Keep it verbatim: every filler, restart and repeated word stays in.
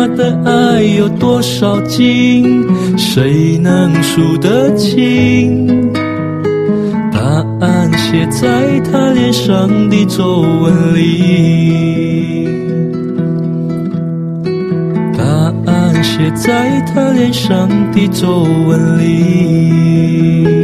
的爱有多少斤，谁能数得清？答案写在他脸上的皱纹里，答案写在他脸上的皱纹里。